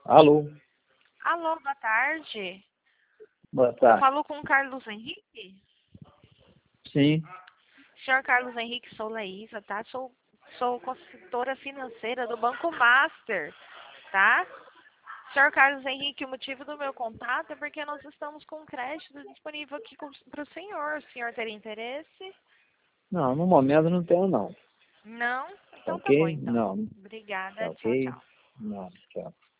Alô, Alô, boa tarde. boa tarde. Falo com o Carlos Henrique? Sim, Senhor Carlos Henrique, sou Laísa, tá? Sou consultora financeira do Banco Master, tá? Senhor Carlos Henrique, o motivo do meu contato é porque nós estamos com um crédito disponível aqui para o senhor. O senhor teria interesse? não, no momento não tenho não. Não? Tá Então tá bom, ok? então. Não, tá Obrigada. Tchau, ok? tchau. Não, tchau.